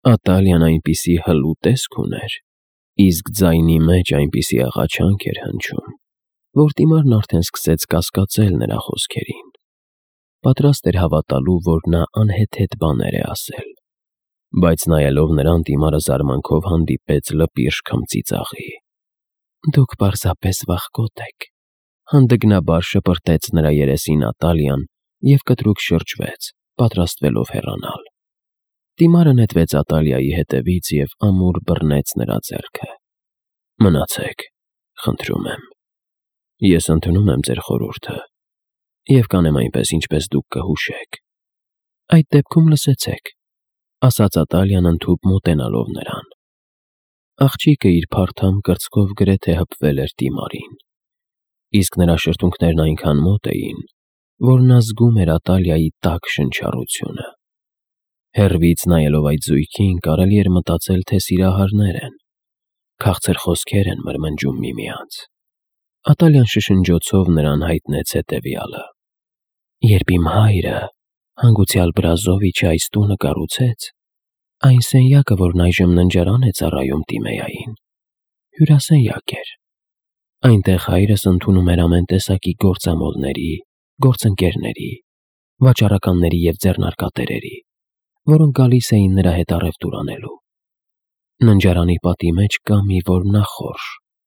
Ատալիան այնպիսի հլու տեսք ուներ, իսկ ձայնի մեջ այնպիսի աղաչանք էր հնչում, որ դիմարն արդեն սկսեց կասկածել նրա խոսքերին, պատրաստ էր հավատալու, որ նա անհեթեթ բաներ է ասել, բայց նայելով նրան դիմարը զարմանքով հանդիպեց լպիրշ քմծիծաղի։ «Դուք պարզապես վախկոտ եք», հանդգնաբար շպրտեց նրա երեսին Ատալիան և կտրուկ շրջվեց, պատրաստվելով հեռանալ։ Դիմարը նետվեց Ատալիայի հետևից և ամուր բռնեց նրա ձեռքը։ «Մնացեք, խնդրում եմ։ Ես ընդունում եմ ձեր խորհուրդը և կանեմ այնպես, ինչպես դուք կհուշեք»։ «Այդ դեպքում լսեցեք», ասաց Ատալիան ընդհուպ մոտենալով նրան։ Աղջիկը իր փարթամ կրծքով գրեթե հպվել էր դիմարին, իսկ նրա շրթունքներն այնքան մոտ էին, որ նա զգում էր Ատալիայի տաք շնչառությունը։ Հեռվից նայելով այդ զույգին, կարելի էր մտածել, թե սիրահարներ են, քաղցր խոսքեր են մրմնջում միմյանց։ Ատալիան շշնջոցով նրան հայտնեց հետևյալը. «Երբ իմ հայրը, հանգուցյալ Բրազովիչը, այս տունը կառուցեց, այն սենյակը, որն այժմ ննջարան է ծառայում Տիմեային, հյուրասենյակ էր։ Այնտեղ հայրս ընդունում էր ամեն տեսակի գործամոլների, գործընկերների, վաճառականների և ձեռնարկատերերի, որոնք գալիս էին նրա հետ առևտուր անելու։ Ննջարանի պատի մեջ կա մի որմնախորշ։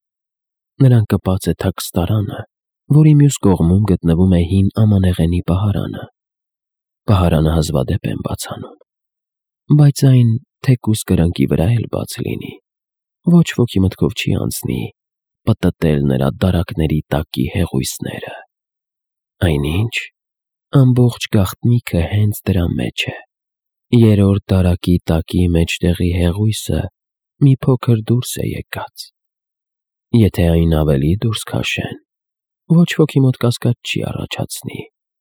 Նրան կպած է թաքստարանը, որի մյուս կողմում գտնվում է հին ամանեղենի պահարանը։ Պահարանը հազվադեպ են բաց անում, բայց այն, թեկուզ կրկնակի վրա էլ բաց լինի, ոչ ոքի մտքով չի անցնի պտտել նրա դարակների տակի հեղույսները։ Այնինչ, ամբողջ գաղտնիքը հենց դրա մեջ է։ Երրորդ դարակի տակի մեջտեղի հեղույսը մի փոքր դուրս է եկած։ Եթե այն ավելի դուրս քաշեն, ոչ ոքի մոտ կասկած չի առաջացնի։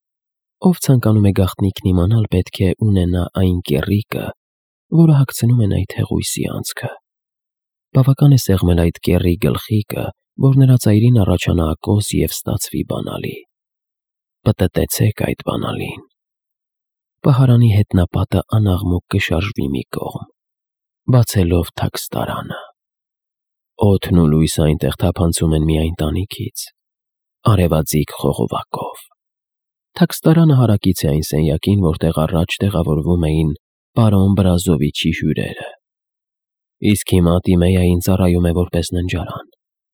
Ով ցանկանում է գաղտնիքն իմանալ, պետք է ունենա այն կեռիկը, որը հագցնում են այդ հեղույսի անցքը։ Բավական է սեղմել այդ կեռի գլխիկը, որ նրա ծայրին առաջանա ակոս և ստացվի բանալի։ Պտտեցեք այդ բանալին։ Պահարանի հետնապատը անաղմուկ կշարժվի մի կողմ, բացելով թաքստարանը։ Օդն ու լույսը այնտեղ թափանցում են միայն տանիքից, արևաձիգ խողովակով։ Թաքստարանը հարակից է այն սենյակին, որտեղ առաջ տեղավորվում էին պարոն Բրազովիչի հյուրերը, իսկ հիմա Տիմեային ծառայում է որպես ննջարան։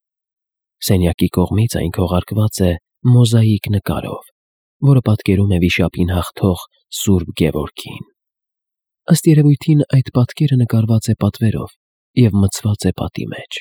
Սենյակի կողմից այն քողարկված է մոզաիկ նկարով, որը պատկերում է վիշապին հաղթող Սուրբ Գևորգին։ Ըստ երևույթին, այդ պատկերը նկարված է պատվերով և մցված է պատի մեջ։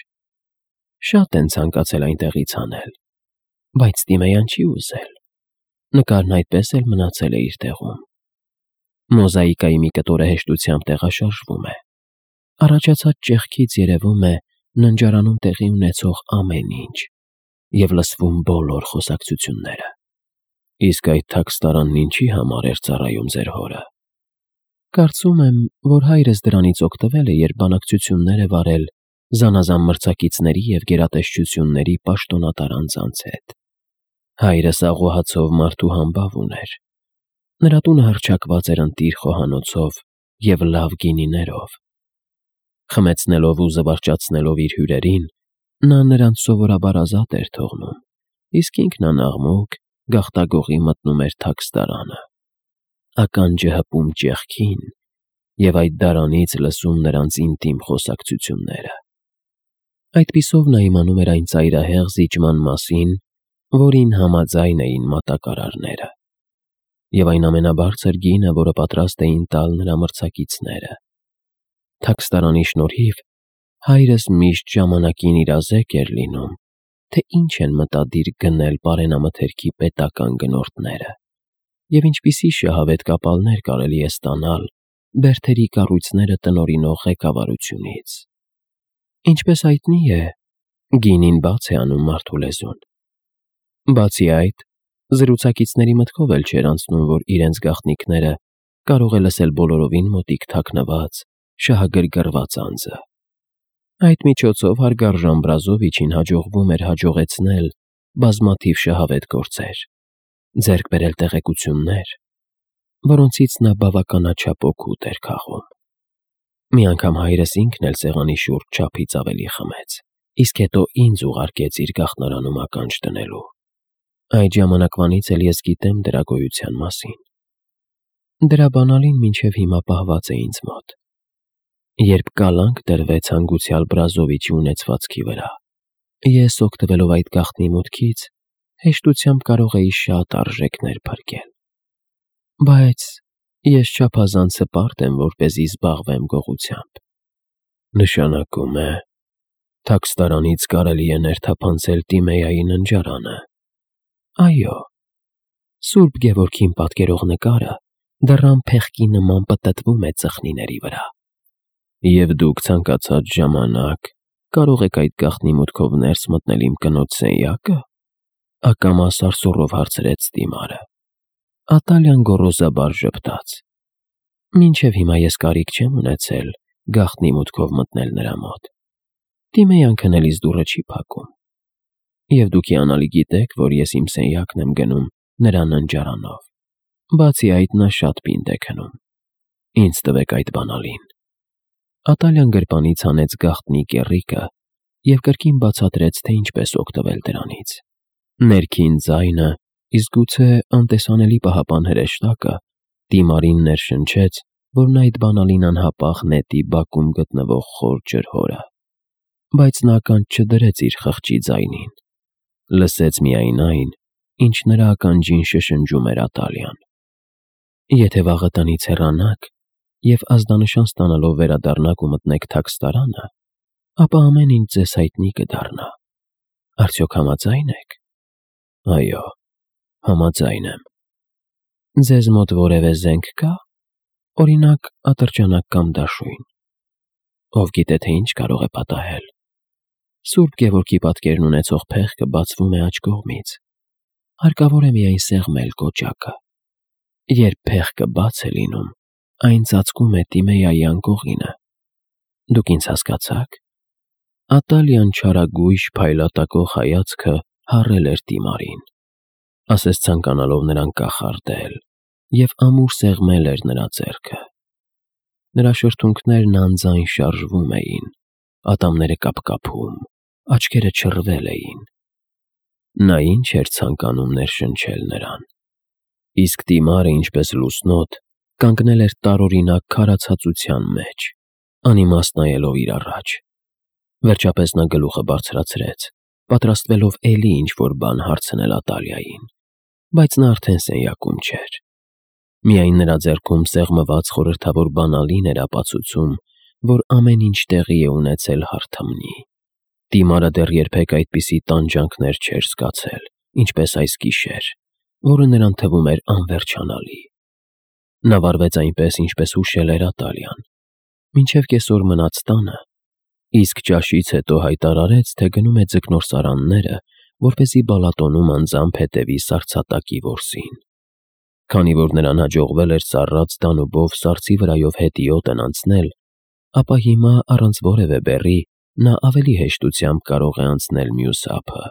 Շատ են ցանկացել այնտեղից հանել, բայց Տիմեյան չի ուզել։ Նկարն այդպես էլ մնացել է իր տեղում։ Մոզաիկայի մի կտորը հեշտությամբ տեղաշարժվում է։ Առաջացած ճեղքից երևում է ննջարանում տեղի ունեցող ամեն ինչ և լսվում բոլոր խոսակցությունները։ Իսկ այդ թաքստարանն ինչի համար էր ծառայում ձեր հորը։ Կարծում եմ, որ հայրս դրանից օգտվել է, երբ բանակցություններ է վարել զանազան մրցակիցների և գերատեսչությունների պաշտոնատար անձանց հետ։ Հայրս աղոհացող մարդու համբավ ուներ։ Նրա տունը հռչակված էր ընտիր խոհանոցով և լավ գինիներով։ Խմեցնելով ու զվարճացնելով իր հյուրերին, նա նրանց սովորաբար ազատ էր թողնում, իսկ ինքն անաղմուկ գաղտագողի մտնում էր թաքստարանը, ականջը հպում ճեղքին և այդ դարանից լսում նրանց ինտիմ խոսակցությունները։ Այդպիսով նա իմանում էր այն ծայրահեղ զիջման մասին, որին համաձայն էին մատակարարները, և այն ամենաբարձր գինը, որը պատրաստ էին տալ նրա մրցակիցները։ Թաքստարանի շնորհիվ հայրս միշտ ժամանակին իրազեկ էր լինում, թե ինչ են մտադիր գնել պարենամթերքի պետական գնորդները և ինչպիսի շահավետ կապալներ կարելի է ստանալ բերդերի կառույցները տնօրինող ղեկավարությունից։ Ինչպես հայտնի է, գինին բաց է անում մարդու լեզուն։ Բացի այդ, զրուցակիցների մտքով էլ չէր անցնում, որ իրենց գաղտնիքները կարող է լսել բոլորովին մոտիկ թաքնված, շահագրգռված անձը։ Այդ միջոցով հարգարժան Բրազովիչին հաջողվում էր հաջողեցնել բազմաթիվ շահավետ գործեր, ձեռք բերել տեղեկություններ, որոնցից նա բավականաչափ օգուտ էր քաղում։ Մի անգամ հայրս ինքն էլ սեղանի շուրջ չափից ավելի խմեց, իսկ հետո ինձ ուղարկեց իր գաղտնարանում ականջ դնելու։ Այդ ժամանակվանից էլ ես գիտեմ դրա գոյության մասին։ Դրա բանալին մինչև հիմա պահված է ինձ մոտ։ Երբ կալանք դրվեց հանգուցյալ Բրազովիչի ունեցվածքի վրա, ես օգտվելով այդ գաղտնի մուտքից հեշտությամբ կարող էի շատ արժեքներ փրկել։ Բայց ես չափազանց հպարտ եմ, որպեսզի զբաղվեմ գողությամբ։ Նշանակում է, Թաքստարանից կարելի է ներթափանցել Տիմեայի ննջարանը։ Այո, Սուրբ Գևորգին պատկերող նկարը դռան փեղկի նման պտտվում է ծխնիների վրա։ Եվ դուք ցանկացած ժամանակ կարող եք այդ գաղտնի մուտքով ներս մտնել իմ կնոջ սենյակը, ակամա սարսուռով հարցրեց Տիմարը։ Ատալյան գոռոզաբար ժպտաց։ Մինչև հիմա ես կարիք չեմ ունեցել գաղտնի մուտքով մտնել նրա մոտ։ Տիմեյան քնելիս դուռը չի փակում։ Եվ դուք հիանալի գիտեք, որ ես իմ սենյակն եմ գնում նրա ննջարանով։ Բացի այդ, նա շատ պինդ է քնում։ Ինձ տվեք այդ բանալին։ Ատալյան գրպանից հանեց գաղտնի կեռիկը և կրկին բացատրեց, թե ինչպես օգտվել դրանից։ Ներքին ձայնը, իսկ գուցե անտեսանելի պահապան հրեշտակը Տիմարին ներշնչեց, որ նա այդ բանալին անհապաղ նետի բակում գտնվող խոր ջրհորը։ Բայց նա ականջ չդրեց իր խղճի ձայնին։ Լսեց միայն այն, ինչ նրա ականջին շշնջում էր Ատալյան։ Եթե վաղը տնից հեռանաք և ազդանշան ստանալով վերադառնաք ու մտնեք Թաքստարանը, ապա ամեն ինչ ձեզ հայտնի կդառնա։ Արդյոք համաձայն եք։ Այո, համաձայն եմ։ Ձեզ մոտ որևէ զենք կա, օրինակ ատրճանակ կամ դաշույն։ Ով գիտե, թե ինչ կարող է պատահել։ Սուրբ Գևորգի պատկերն ունեցող փեղկը բացվում է աջ կողմից։ Հարկավոր է միայն սեղմել կոճակը։ Երբ փեղկը բաց է լինում, այն ծածկում է Տիմեայի անկողինը։ Դուք ինձ հասկացա՞ք։ Ատալյան չարագույժ փայլատակող հայացքը հառել էր Տիմարին, ասես ցանկանալով նրան կախարդել, և ամուր սեղմել էր նրա ձեռքը։ Նրա շրթունքներն անձայն շարժվում էին, ատամները կապկապում, աչքերը չռվել էին։ Նա ինչ էր ցանկանում ներշնչել նրան։ Իսկ Տիմարը, ինչպես լուսնոտ, կանգնել էր տարօրինակ քարացածության մեջ, անիմաստ նայելով իր առաջ։ Վերջապես նա գլուխը բարձրացրեց, պատրաստվելով էլի ինչ-որ բան հարցնել Ատալիային, բայց նա արդեն սենյակում չէր։ Միայն նրա ձեռքում սեղմված խորհրդավոր բանալին էր ապացուցում, որ ամեն ինչ տեղի է ունեցել հարթմնի։ Տիմարը դեռ երբեք այդպիսի տանջանքներ չէր զգացել, ինչպես այս գիշեր, որը նրան թվում էր անվերջանալի։ Նա վարվեց այնպես, ինչպես հուշել էր Ատալյան, մինչև կեսօր մնաց տանը, իսկ ճաշից հետո հայտարարեց, թե գնում է ձկնորսարանները, որպեսզի Բալատոնում անձամբ հետևի սառցատակի որսին։ Քանի որ նրան հաջողվել էր սառած դանուբով սառցի վրայով հետիոտն անցնել, ապա հիմա առանց որևէ բեռի նա ավելի հեշտությամբ կարող է անցնել մյուս ափը։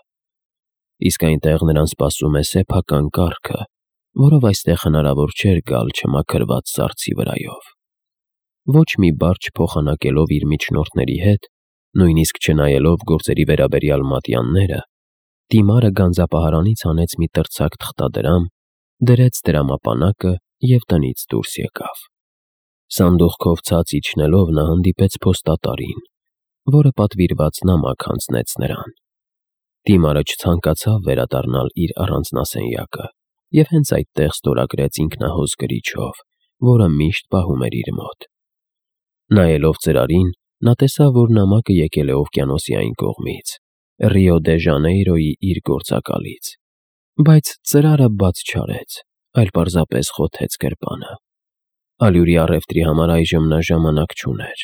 Իսկ այնտեղ նրան սպասում է սեփական կառքը, որով այստեղ հնարավոր չէր գալ չմաքրված սառցի վրայով։ Ոչ մի բառ չփոխանակելով իր միջնորդների հետ, նույնիսկ չնայելով գործերի վերաբերյալ մատյանները, Տիմարը գանձապահարանից հանեց մի տրցակ թղթադրամ, դրեց դրամապանակը և տնից դուրս եկավ։ Սանդուղքով ցած իջնելով նա հանդիպեց փոստատարին, որը պատվիրված նամակ հանձնեց նրան։ Տիմարը չցանկացավ վերադառնալ իր առանձնասենյակը և հենց այդտեղ ստորագրեց ինքնահոս գրիչով, որը միշտ պահում էր իր մոտ։ Նայելով ծրարին, նա տեսավ, որ նամակը եկել է օվկիանոսի այն կողմից, Ռիո դե Ժանեյրոյի իր գործակալից, բայց ծրարը բաց չարեց, այլ պարզապես խոթեց գրպանը։ Ալյուրի առևտրի համար այժմ նա ժամանակ չուներ։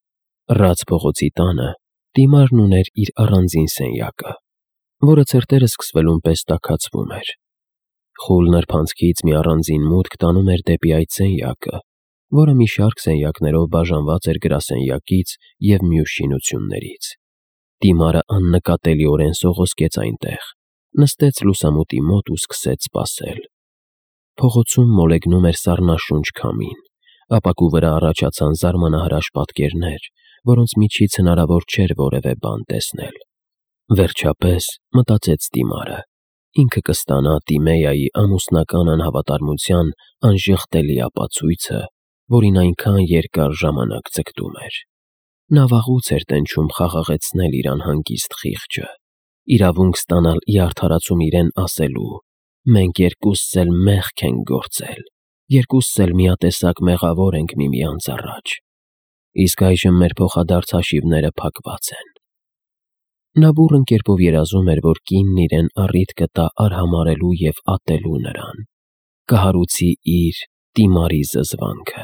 Ռաց փողոցի տանը Տիմարն ուներ իր առանձին սենյակը, որը ցրտերը սկսվելուն պես տաքացվում էր։ Խուլ նրբանցքից մի առանձին մուտք տանում էր դեպի այդ սենյակը, որը մի շարք սենյակներով բաժանված էր գրասենյակից և մյուս շինություններից։ Տիմարը աննկատելիորեն սողոսկեց այնտեղ, նստեց լուսամուտի մոտ ու սկսեց սպասել։ Փողոցում մոլեգնում էր սառնաշունչ քամին, Ապակու վրա առաջացան զարմանահրաշ պատկերներ, որոնց միջից հնարավոր չէր որևէ բան տեսնել։ Վերջապես մտածեց Տիմարը. ինքը կստանա Տիմեայի ամուսնական անհավատարմության անժխտելի ապացույցը, որին այնքան երկար ժամանակ ձգտում էր։ Նա վաղուց էր տենչում խաղաղեցնել իր անհանգիստ խիղճը, իրավունք ստանալ ի արդարացում իրեն ասելու. «Մենք երկուսս էլ մեղք ենք գործել, երկուսս էլ միատեսակ մեղավոր ենք միմյանց առաջ, իսկ այժմ մեր փոխադարձ հաշիվները փակված են»։ Նա բուռն կերպով երազում էր, որ կինն իրեն առիթ կտա արհամարհելու և ատելու նրան, կհարուցի իր Տիմարի զզվանքը։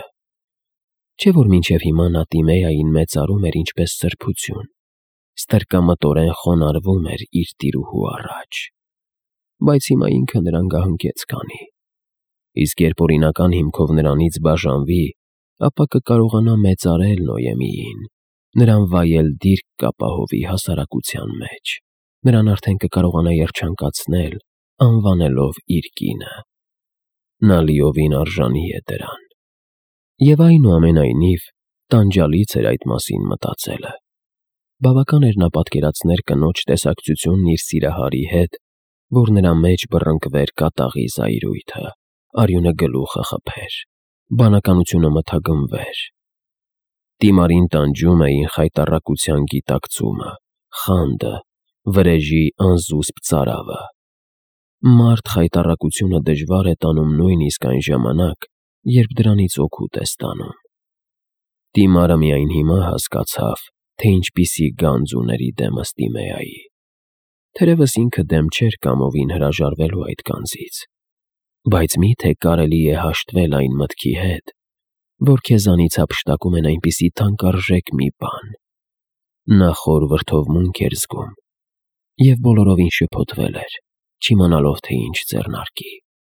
Չէ՞ որ մինչև հիմա նա Տիմեային մեծարում էր ինչպես սրբություն, ստրկամտորեն խոնարհվում էր իր տիրուհու առաջ։ Բայց հիմա ինքը նրան գահընկեց քանի։ Իսկ երբ օրինական հիմքով նրանից բաժանվի, ապա կկարողանա մեծարել Նոյեմիին, նրան վայել դիրք կապահովի հասարակության մեջ, նրան արդեն կկարողանա երջանկացնել, անվանելով իր կինը։ Նա լիովին արժանի է դրան։ Եվ այնուամենայնիվ, տանջալից էր այդ մասին մտածելը։ Բավական էր նա պատկերացներ կնոջ տեսակցությունն իր սիրահարի հետ, որ նրա մեջ բռնկվեր կատաղի զայրույթը, արյունը գլուխը խփեր, բանականությունը մթագնվեր։ Տիմարին տանջում էին խայտառակության գիտակցումը, խանդը, վրեժի անզուսպ ծարավը։ Մարդ խայտառակությունը դժվար է տանում նույնիսկ այն ժամանակ, երբ դրանից օգուտ է ստանում։ Տիմարը միայն հիմա հասկացավ, թե ինչպիսի գանձ ուներ ի դեմս Տիմեայի։ Թերևս ինքը դեմ չէր կամովին հրաժարվելու այդ գանձից, բայց մի՞թե կարելի է հաշտվել այն մտքի հետ, որ քեզանից հափշտակում են այնպիսի թանկարժեք մի բան։ Նա խոր վրդովմունք էր զգում և բոլորովին շփոթվել էր, չիմանալով, թե ինչ ձեռնարկի։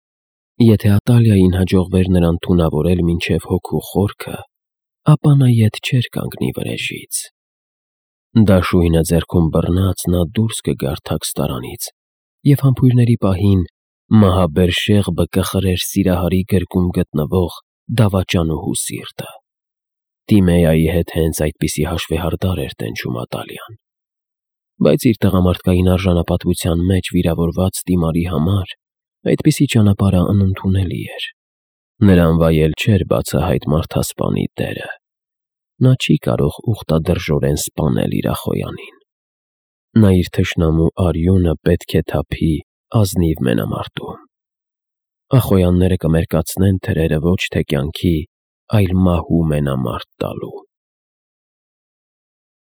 Եթե Ատալիային հաջողվեր նրան թունավորել մինչև հոգու խորքը, ապա նա ետ չէր կանգնի վրեժից։ Դաշույնը ձեռքում բռնած նա դուրս կգար թաքստարանից և համբույրների պահին մահաբեր շեղբը կխրեր սիրահարի գրկում գտնվող դավաճանուհու սիրտը։ Տիմեայի հետ հենց այդպիսի հաշվեհարդար էր տենչում Ատալիան։ Բայց իր տղամարդկային արժանապատվության մեջ վիրավորված Տիմարի համար այդպիսի ճանապարհը անընդունելի էր։ Նրան վայել չէր բացահայտ մարդասպանի դերը։ Նա չի կարող ուխտադրժորեն սպանել իր Ախոյանին։ Նա իր թշնամու արյունը պետք է թափի ազնիվ մենամարտում։ Ախոյանները կմերկացնեն թրերը ոչ թե կյանքի, այլ մահու մենամարտ տալու։